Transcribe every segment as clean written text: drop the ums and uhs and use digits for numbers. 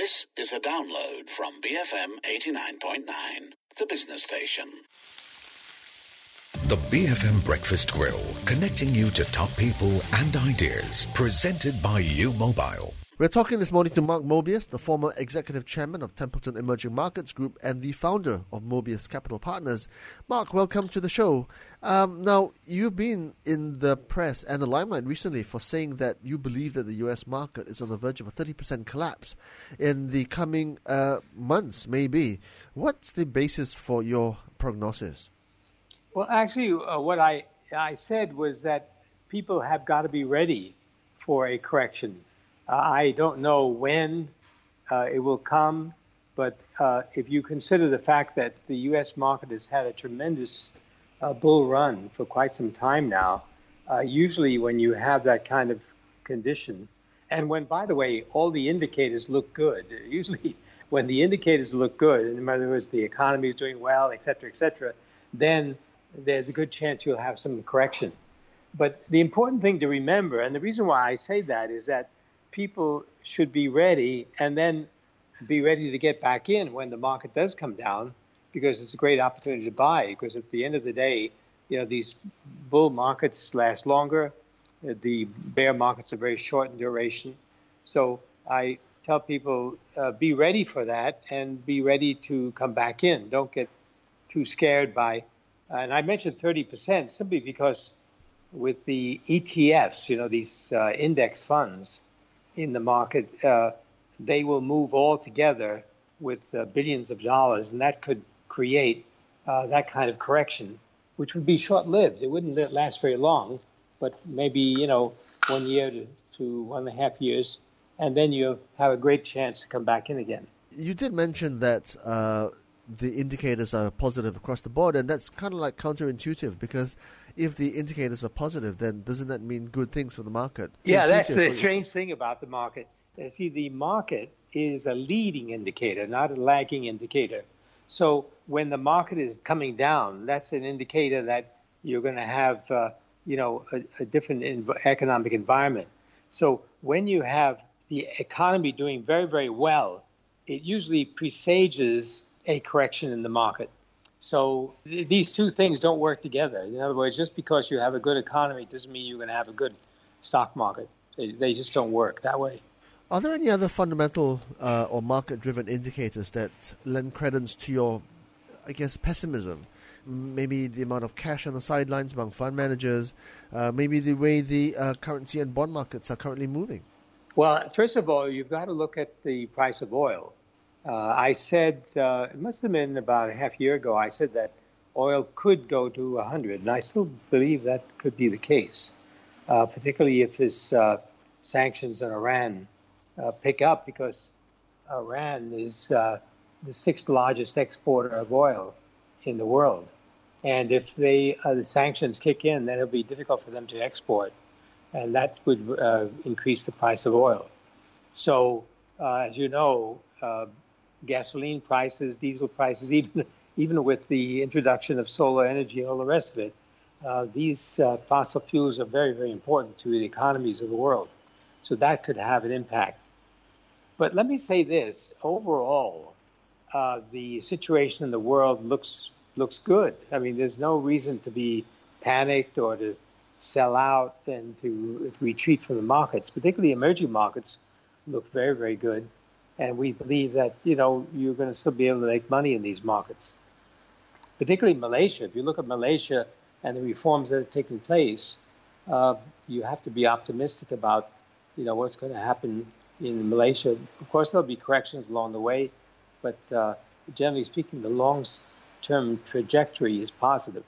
This is a download from BFM 89.9, the business station. The BFM Breakfast Grill, connecting you to top people and ideas. Presented by U Mobile. We're talking this morning to Mark Mobius, the former executive chairman of Templeton Emerging Markets Group and the founder of Mobius Capital Partners. Mark, welcome to the show. Now, you've been in the press and the limelight recently for saying that you believe that the US market is on the verge of a 30% collapse in the coming months, maybe. What's the basis for your prognosis? Well, actually, what I said was that people have got to be ready for a correction. I don't know when it will come, but if you consider the fact that the U.S. market has had a tremendous bull run for quite some time now, usually when you have that kind of condition, and when, by the way, all the indicators look good, usually when the indicators look good, in other words, the economy is doing well, et cetera, then there's a good chance you'll have some correction. But the important thing to remember, and the reason why I say that is that people should be ready and then be ready to get back in when the market does come down, because it's a great opportunity to buy. Because at the end of the day, you know, these bull markets last longer. The bear markets are very short in duration. So I tell people, be ready for that and be ready to come back in. Don't get too scared by, and I mentioned 30% simply because with the ETFs, you know, these index funds, in the market, they will move all together with billions of dollars, and that could create that kind of correction, which would be short-lived. It wouldn't last very long, but maybe, you know, 1 year to 1.5 years, and then you have a great chance to come back in again. You did mention that the indicators are positive across the board, and that's kind of like counterintuitive, because if the indicators are positive, then doesn't that mean good things for the market? Yeah, that's the strange thing about the market. See, the market is a leading indicator, not a lagging indicator. So when the market is coming down, that's an indicator that you're going to have, a different economic environment. So when you have the economy doing very, very well, it usually presages a correction in the market. So these two things don't work together. In other words, just because you have a good economy doesn't mean you're going to have a good stock market. They just don't work that way. Are there any other fundamental or market-driven indicators that lend credence to your, I guess, pessimism? Maybe the amount of cash on the sidelines among fund managers, maybe the way the currency and bond markets are currently moving? Well, first of all, you've got to look at the price of oil. I said, it must have been about a half year ago, I said that oil could go to 100, and I still believe that could be the case, particularly if this sanctions on Iran pick up, because Iran is the sixth largest exporter of oil in the world. And if the sanctions kick in, then it'll be difficult for them to export, and that would increase the price of oil. So, as you know, gasoline prices, diesel prices, even with the introduction of solar energy and all the rest of it, these fossil fuels are very, very important to the economies of the world. So that could have an impact. But let me say this, overall, the situation in the world looks good. I mean, there's no reason to be panicked or to sell out and to retreat from the markets. Particularly emerging markets look very, very good. And we believe that, you know, you're going to still be able to make money in these markets. Particularly Malaysia. If you look at Malaysia and the reforms that are taking place, you have to be optimistic about, you know, what's going to happen in Malaysia. Of course, there'll be corrections along the way, but generally speaking, the long-term trajectory is positive.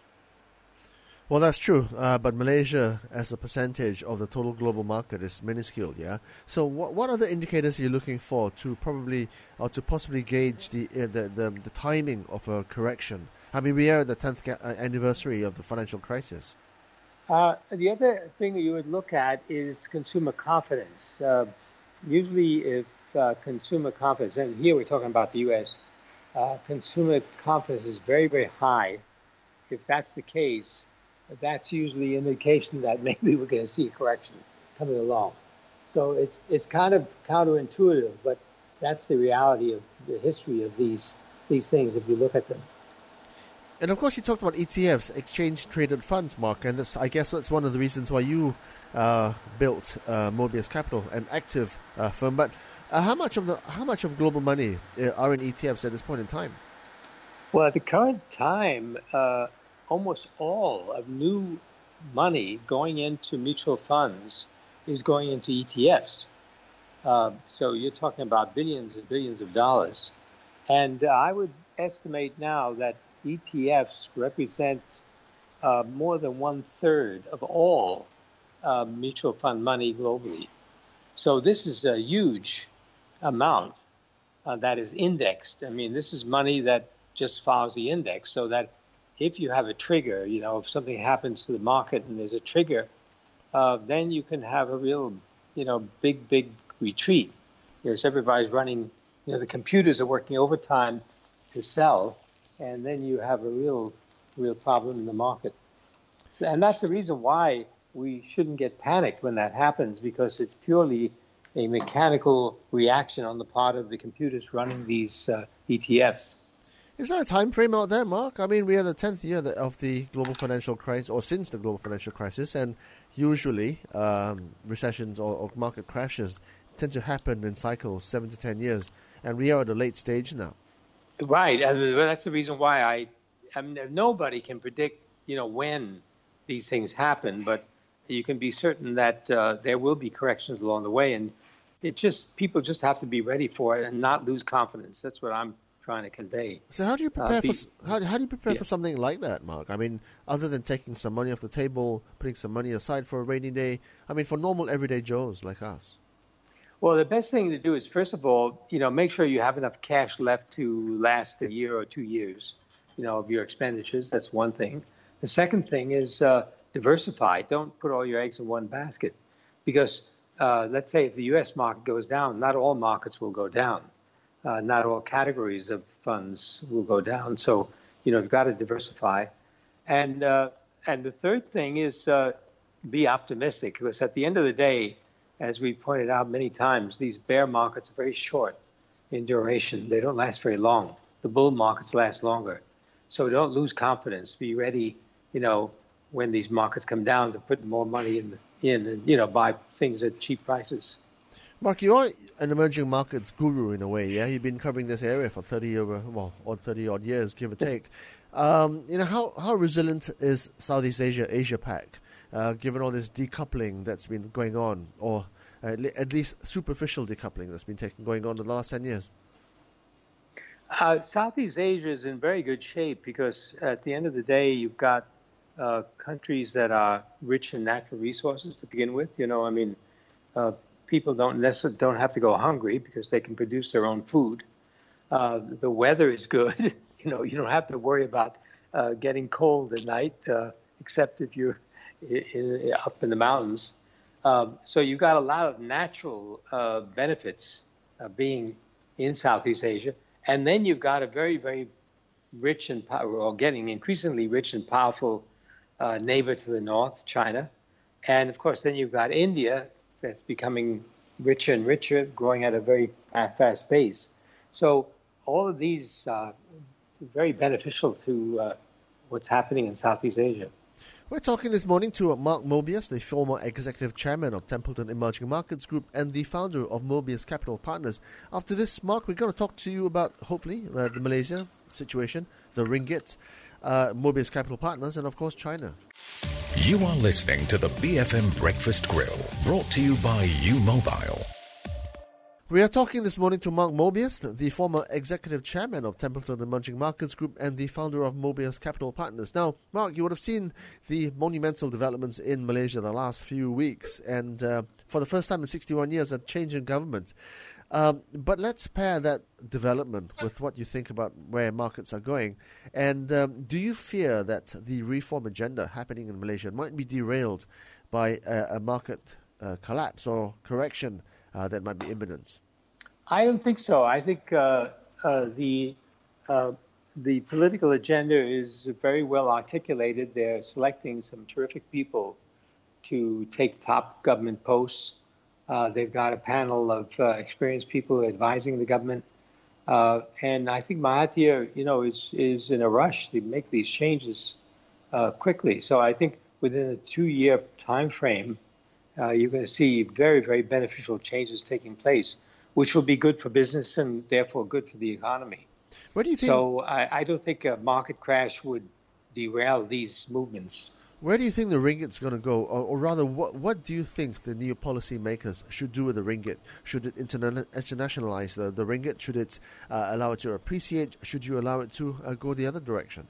Well, that's true, but Malaysia, as a percentage of the total global market, is minuscule, yeah? So what other indicators are you looking for to probably, or to possibly gauge the timing of a correction? I mean, we are at the 10th anniversary of the financial crisis. The other thing that you would look at is consumer confidence. Usually if consumer confidence, and here we're talking about the U.S., consumer confidence is very, very high. If that's the case, that's usually an indication that maybe we're going to see a correction coming along. So it's kind of counterintuitive, but That's the reality of the history of these things if you look at them. And of course, you talked about ETFs, exchange-traded funds, Mark, and I guess that's one of the reasons why you built Mobius Capital, an active firm. But how much of global money are in ETFs at this point in time? Well, at the current time, almost all of new money going into mutual funds is going into ETFs. So you're talking about billions and billions of dollars. And I would estimate now that ETFs represent more than 1/3 of all mutual fund money globally. So this is a huge amount that is indexed. I mean, this is money that just follows the index, so that if you have a trigger, if something happens to the market and there's a trigger, then you can have a real, big retreat. Because everybody's running, the computers are working overtime to sell, and then you have a real problem in the market. So, and that's the reason why we shouldn't get panicked when that happens, because it's purely a mechanical reaction on the part of the computers running these ETFs. Is there a time frame out there, Mark? I mean, we are the 10th year of the global financial crisis, or since the global financial crisis, and usually recessions or market crashes tend to happen in cycles 7 to 10 years, and we are at a late stage now. Right, and that's the reason why I mean, nobody can predict, when these things happen, but you can be certain that there will be corrections along the way, and people just have to be ready for it and not lose confidence. That's what I'm trying to convey. So how do you prepare how do you prepare for something like that, Mark? I mean, other than taking some money off the table, putting some money aside for a rainy day, I mean, for normal everyday Joes like us. Well, the best thing to do is, first of all, make sure you have enough cash left to last a year or 2 years, of your expenditures. That's one thing. The second thing is diversify. Don't put all your eggs in one basket, because let's say if the U.S. market goes down, not all markets will go down. Not all categories of funds will go down. So, you've got to diversify. And the third thing is be optimistic, because at the end of the day, as we pointed out many times, these bear markets are very short in duration. They don't last very long. The bull markets last longer. So don't lose confidence. Be ready, when these markets come down, to put more money in and, buy things at cheap prices. Mark, you are an emerging markets guru in a way, yeah? You've been covering this area for 30 odd years, give or take. How resilient is Southeast Asia, Asia-Pac, given all this decoupling that's been going on, or at least superficial decoupling that's been going on in the last 10 years? Southeast Asia is in very good shape, because at the end of the day, you've got countries that are rich in natural resources to begin with. People don't have to go hungry because they can produce their own food. The weather is good. You don't have to worry about getting cold at night, except if you're up in the mountains. So you've got a lot of natural benefits being in Southeast Asia. And then you've got a very, very rich or getting increasingly rich and powerful neighbor to the north, China. And of course, then you've got India, that's becoming richer and richer, growing at a very fast pace. So all of these are very beneficial to what's happening in Southeast Asia. We're talking this morning to Mark Mobius, the former executive chairman of Templeton Emerging Markets Group and the founder of Mobius Capital Partners. After this, Mark, we're going to talk to you about, hopefully, the Malaysia situation, the ringgit, Mobius Capital Partners, and of course, China. You are listening to the BFM Breakfast Grill, brought to you by U-Mobile. We are talking this morning to Mark Mobius, the former executive chairman of Templeton Emerging Markets Group and the founder of Mobius Capital Partners. Now, Mark, you would have seen the monumental developments in Malaysia the last few weeks, and for the first time in 61 years, a change in government. But let's pair that development with what you think about where markets are going. And do you fear that the reform agenda happening in Malaysia might be derailed by a market collapse or correction that might be imminent? I don't think so. I think the political agenda is very well articulated. They're selecting some terrific people to take top government posts. They've got a panel of experienced people advising the government. And I think Mahathir, is in a rush to make these changes quickly. So I think within a 2-year time frame, you're going to see very, very beneficial changes taking place, which will be good for business and therefore good for the economy. What do you think? So I don't think a market crash would derail these movements. Where do you think the ringgit's going to go? Or rather, what do you think the new policy makers should do with the ringgit? Should it internationalize the ringgit? Should it allow it to appreciate? Should you allow it to go the other direction?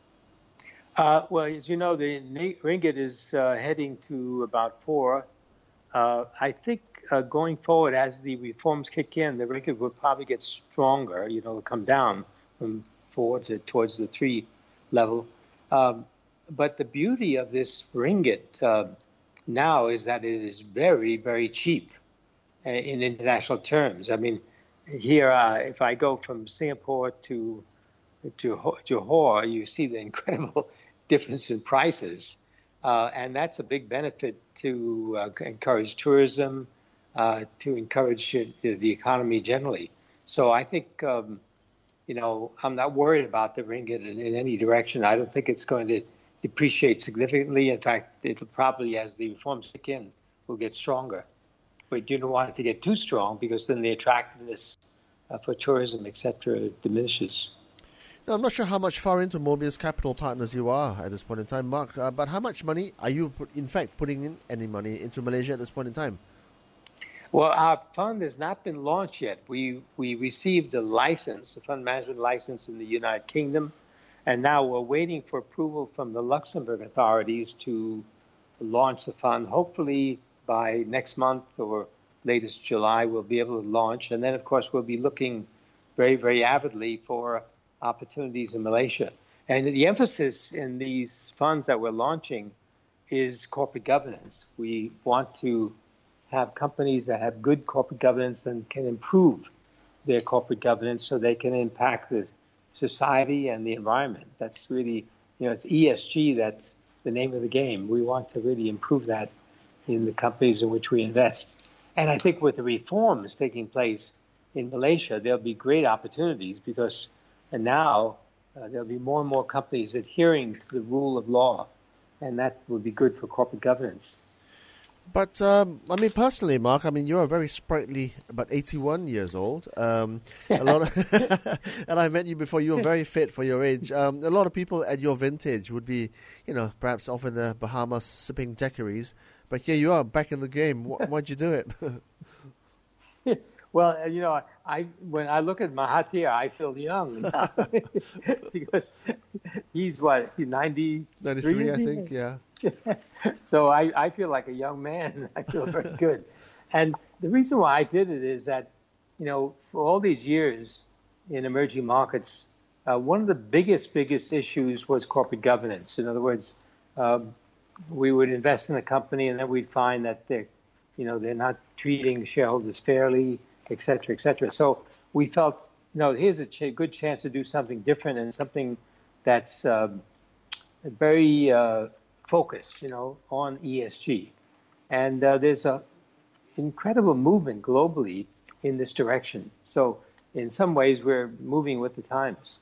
Well, as you know, the ringgit is heading to about 4. I think going forward, as the reforms kick in, the ringgit will probably get stronger. It'll come down from 4 towards the 3 level. But the beauty of this ringgit now is that it is very, very cheap in international terms. I mean, here, if I go from Singapore to Johor, you see the incredible difference in prices. And that's a big benefit to encourage tourism, to encourage the economy generally. So I think, I'm not worried about the ringgit in any direction. I don't think it's going to depreciate significantly. In fact, it'll probably, as the reforms kick in, will get stronger. But you don't want it to get too strong because then the attractiveness for tourism, etc., diminishes. Now, I'm not sure how much far into Mobius Capital Partners you are at this point in time, Mark, but how much money are you, in fact, putting in any money into Malaysia at this point in time? Well, our fund has not been launched yet. We received a license, a fund management license in the United Kingdom, and now we're waiting for approval from the Luxembourg authorities to launch the fund. Hopefully by next month or latest July, we'll be able to launch. And then, of course, we'll be looking very, very avidly for opportunities in Malaysia. And the emphasis in these funds that we're launching is corporate governance. We want to have companies that have good corporate governance and can improve their corporate governance so they can impact the society and the environment. That's really, it's ESG, that's the name of the game. We want to really improve that in the companies in which we invest. And I think with the reforms taking place in Malaysia, there'll be great opportunities because now there'll be more and more companies adhering to the rule of law, and that will be good for corporate governance. But, personally, Mark, you're very sprightly, about 81 years old. And I met you before, you were very fit for your age. A lot of people at your vintage would be, perhaps off in the Bahamas sipping daiquiris. But here you are, back in the game. Why'd you do it? Well, when I look at Mahathir, I feel young because he's 93, I think, yeah. So I feel like a young man. I feel very good. And the reason why I did it is that, for all these years in emerging markets, one of the biggest issues was corporate governance. In other words, we would invest in a company and then we'd find that they're not treating shareholders fairly, et cetera, et cetera. So we felt, here's a good chance to do something different and something that's very focused, on ESG. And there's an incredible movement globally in this direction. So in some ways, we're moving with the times.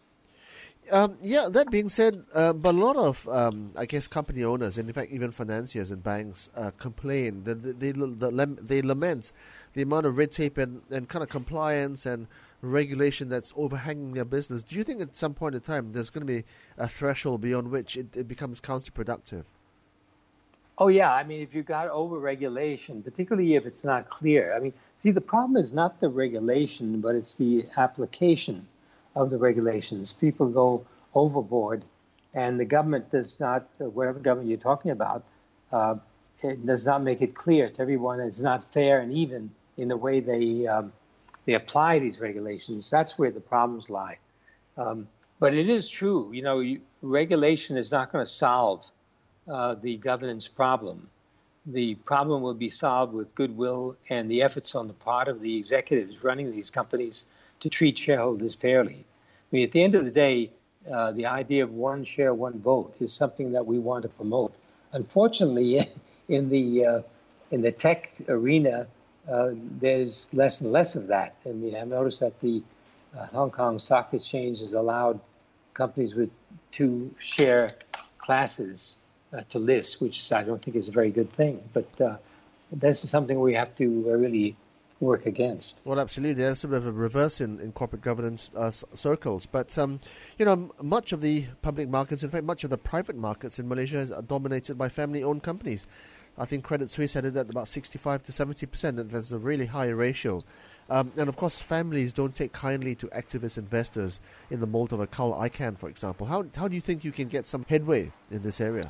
That being said, but a lot of, company owners, and in fact even financiers and banks complain, they lament the amount of red tape and kind of compliance and regulation that's overhanging their business. Do you think at some point in time there's going to be a threshold beyond which it becomes counterproductive? Oh, yeah. If you've got over-regulation, particularly if it's not clear. The problem is not the regulation, but it's the application of the regulations. People go overboard, and the government does not, whatever government you're talking about, it does not make it clear to everyone. It's not fair and even in the way they apply these regulations. That's where the problems lie. But it is true, regulation is not going to solve the governance problem. The problem will be solved with goodwill and the efforts on the part of the executives running these companies to treat shareholders fairly. At the end of the day, the idea of one share, one vote is something that we want to promote. Unfortunately, in the tech arena, there's less and less of that. I mean, I've noticed that the Hong Kong Stock Exchange has allowed companies with 2 share classes to list, which I don't think is a very good thing. But this is something we have to really work against. Well, absolutely. There's a bit of a reverse in corporate governance circles. But, much of the public markets, in fact, much of the private markets in Malaysia is dominated by family-owned companies. I think Credit Suisse had it at about 65 to 70%, and that's a really high ratio. And, of course, families don't take kindly to activist investors in the mold of a Carl Icahn, for example. How do you think you can get some headway in this area?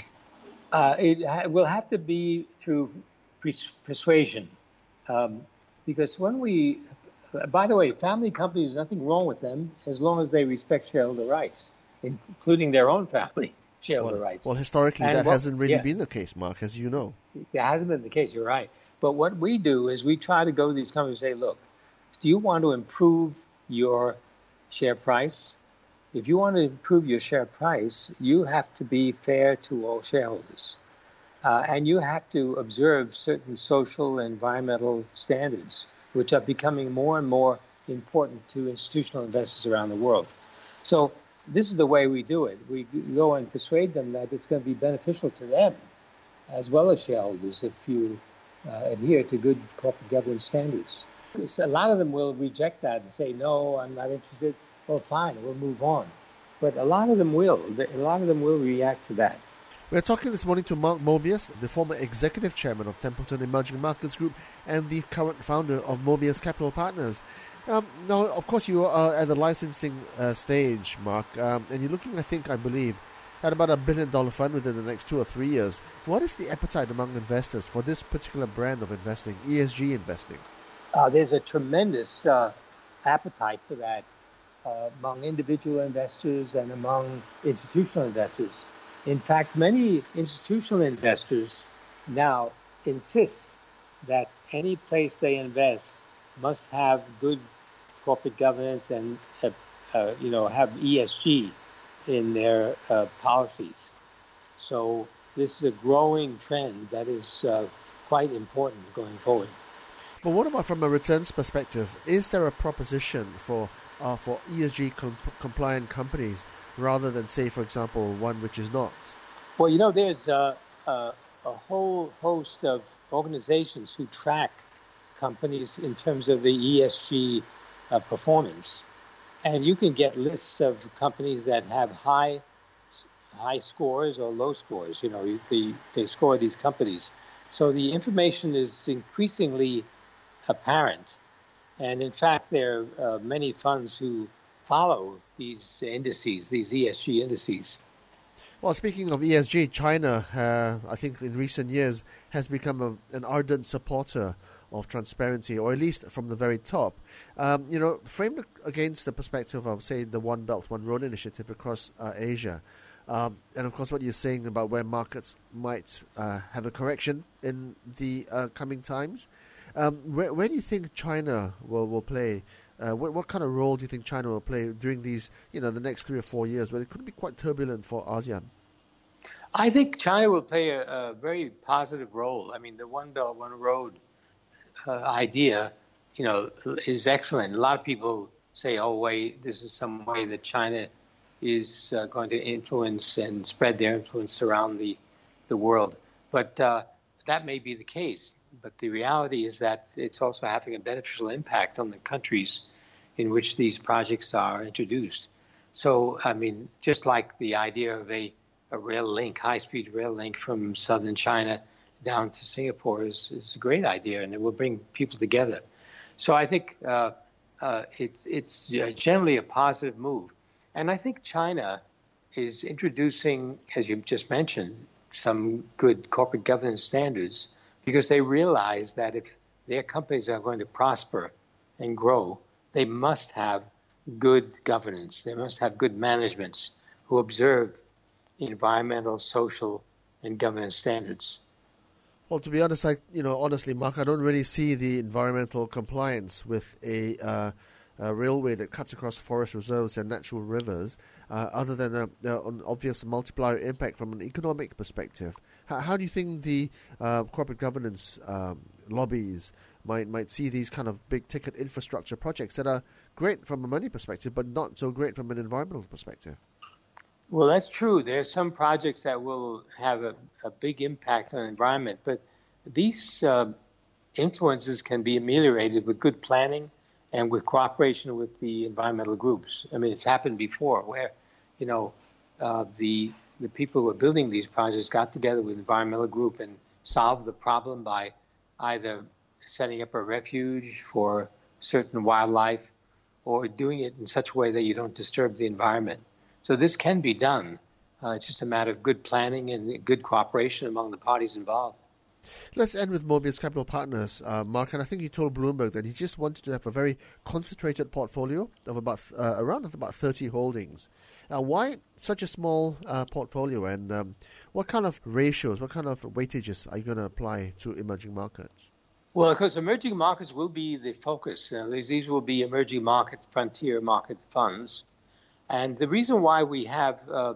It will have to be through persuasion. Because by the way, family companies, nothing wrong with them as long as they respect shareholder rights, including their own family shareholder rights. Well, historically, that hasn't really been the case, Mark, as you know. It hasn't been the case, you're right. But what we do is we try to go to these companies and say, look, do you want to improve your share price? If you want to improve your share price, you have to be fair to all shareholders. And you have to observe certain social and environmental standards, which are becoming more and more important to institutional investors around the world. So this is the way we do it. We go and persuade them that it's going to be beneficial to them as well as shareholders if you adhere to good corporate governance standards. A lot of them will reject that and say, no, I'm not interested. Well, fine, we'll move on. But a lot of them will. A lot of them will react to that. We're talking this morning to Mark Mobius, the former executive chairman of Templeton Emerging Markets Group and the current founder of Mobius Capital Partners. Now, of course, you are at the licensing stage, Mark, and you're looking, I believe, at about $1 billion fund within the next 2 or 3 years. What is the appetite among investors for this particular brand of investing, ESG investing? There's a tremendous appetite for that among individual investors and among institutional investors. In fact, many institutional investors now insist that any place they invest must have good corporate governance and have ESG in their policies. So this is a growing trend that is quite important going forward. But what about from a returns perspective? Is there a proposition for ESG compliant companies rather than, say, for example, one which is not? Well, there's a whole host of organizations who track companies in terms of the ESG performance. And you can get lists of companies that have high scores or low scores. They score these companies. So the information is increasingly apparent. And in fact, there are many funds who follow these indices, these ESG indices. Well, speaking of ESG, China, I think in recent years, has become an ardent supporter of transparency, or at least from the very top. Framed against the perspective of, say, the One Belt, One Road initiative across Asia. And, of course, what you're saying about where markets might have a correction in the coming times. Where do you think China will play? What kind of role do you think China will play during these, the next 3 or 4 years, where it could be quite turbulent for ASEAN? I think China will play a very positive role. I mean, the One Belt, One Road idea, is excellent. A lot of people say, oh, wait, this is some way that China is going to influence and spread their influence around the world. But that may be the case. But the reality is that it's also having a beneficial impact on the countries in which these projects are introduced. So, I mean, just like the idea of a rail link, high-speed rail link from southern China down to Singapore is a great idea, and it will bring people together. So I think it's generally a positive move. And I think China is introducing, as you just mentioned, some good corporate governance standards, because they realize that if their companies are going to prosper and grow, they must have good governance. They must have good managements who observe environmental, social, and governance standards. Well, to be honest, honestly, Mark, I don't really see the environmental compliance with a railway that cuts across forest reserves and natural rivers, other than an obvious multiplier impact from an economic perspective. How do you think the corporate governance lobbies might see these kind of big-ticket infrastructure projects that are great from a money perspective, but not so great from an environmental perspective. Well, that's true. There are some projects that will have a big impact on the environment, but these influences can be ameliorated with good planning and with cooperation with the environmental groups. I mean, it's happened before where, the people who are building these projects got together with the environmental group and solved the problem by either setting up a refuge for certain wildlife or doing it in such a way that you don't disturb the environment. So this can be done. It's just a matter of good planning and good cooperation among the parties involved. Let's end with Mobius Capital Partners, Mark, and I think he told Bloomberg that he just wanted to have a very concentrated portfolio of around about 30 holdings. Why such a small portfolio, and what kind of ratios, what kind of weightages are you going to apply to emerging markets? Well, because emerging markets will be the focus. These will be emerging market, frontier market funds. And the reason why we have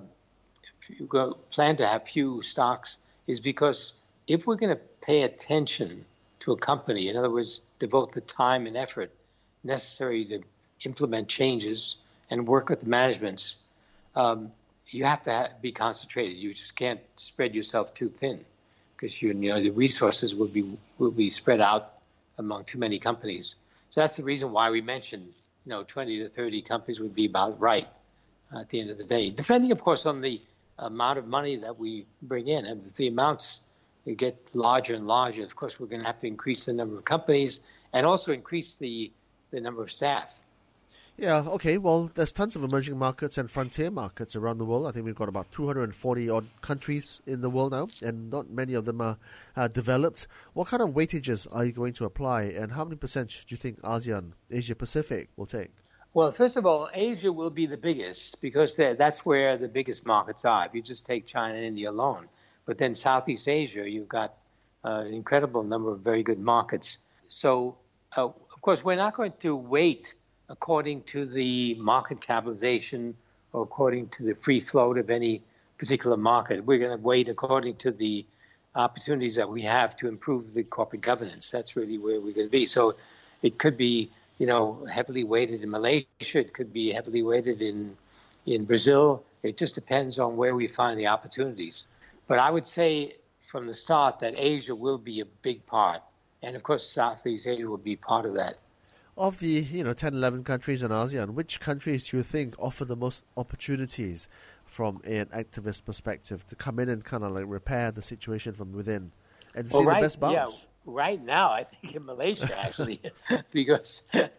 plan to have few stocks is because if we're going to pay attention to a company, in other words, devote the time and effort necessary to implement changes and work with the managements, you have to be concentrated. You just can't spread yourself too thin because the resources will be spread out among too many companies. So that's the reason why we mentioned 20 to 30 companies would be about right at the end of the day, depending, of course, on the amount of money that we bring in. And if the amounts get larger and larger, of course, we're going to have to increase the number of companies and also increase the number of staff. Yeah, okay. Well, there's tons of emerging markets and frontier markets around the world. I think we've got about 240-odd countries in the world now, and not many of them are developed. What kind of weightages are you going to apply, and how many percent do you think ASEAN, Asia-Pacific, will take? Well, first of all, Asia will be the biggest because that's where the biggest markets are. If you just take China and India alone. But then Southeast Asia, you've got an incredible number of very good markets. So, of course, we're not going to wait according to the market capitalization or according to the free float of any particular market. We're going to wait according to the opportunities that we have to improve the corporate governance. That's really where we're going to be. So it could be, heavily weighted in Malaysia. It could be heavily weighted in Brazil. It just depends on where we find the opportunities. But I would say from the start that Asia will be a big part. And, of course, Southeast Asia will be part of that. Of the 10, 11 countries in ASEAN, which countries do you think offer the most opportunities from an activist perspective to come in and kind of like repair the situation from within and see the best bounce? Yeah, right now, I think in Malaysia, actually, because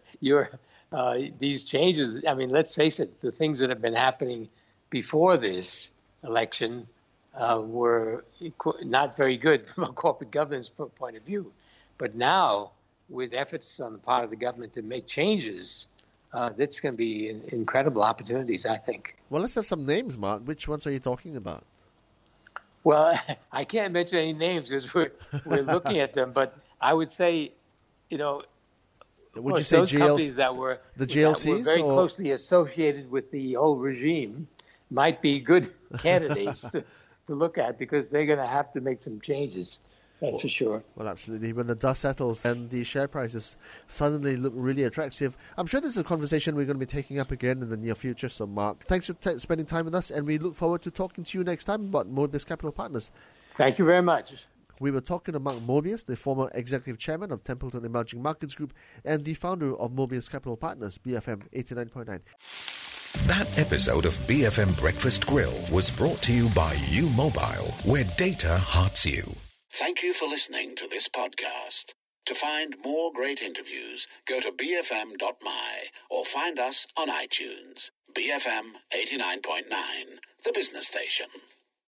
these changes, I mean, let's face it, the things that have been happening before this election were not very good from a corporate governance point of view. But now, with efforts on the part of the government to make changes, that's going to be incredible opportunities, I think. Well, let's have some names, Mark. Which ones are you talking about? Well, I can't mention any names because we're looking at them. But I would say, would you say those companies that were very closely associated with the old regime might be good candidates to look at because they're going to have to make some changes. That's for sure. Well, absolutely. When the dust settles and the share prices suddenly look really attractive, I'm sure this is a conversation we're going to be taking up again in the near future. So, Mark, thanks for spending time with us, and we look forward to talking to you next time about Mobius Capital Partners. Thank you very much. We were talking to Mark Mobius, the former executive chairman of Templeton Emerging Markets Group and the founder of Mobius Capital Partners, BFM 89.9. That episode of BFM Breakfast Grill was brought to you by U Mobile, where data hearts you. Thank you for listening to this podcast. To find more great interviews, go to bfm.my or find us on iTunes. BFM 89.9, the business station.